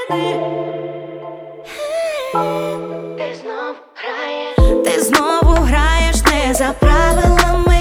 Ти знову граєш не за правилами,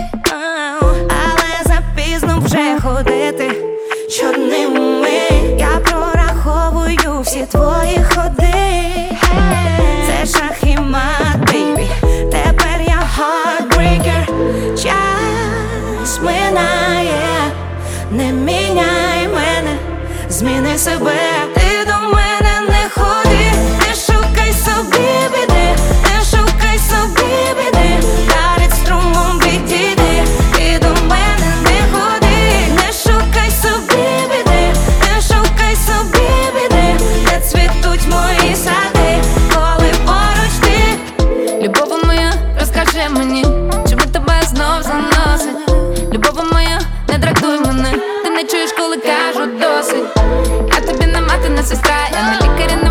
але запізно вже ходити чорними. Я прораховую всі твої ходи. Це шах і мат, бейбі. Тепер я heartbreaker. Час минає, не міняй мене, зміни себе. Ти до мене не ходи, не шукай собі біди, не шукай собі біди, перед струмом відійди. Ти до мене не ходи, не шукай собі біди, не шукай собі біди, де цвітуть мої сади, коли поруч ти. Любов моя, розкажи мені, чому тебе знов заносить. Любов моя, не дратуй мене, ти не чуєш, коли кажу досить. Я тобі не мати, не сестра, я не лікар,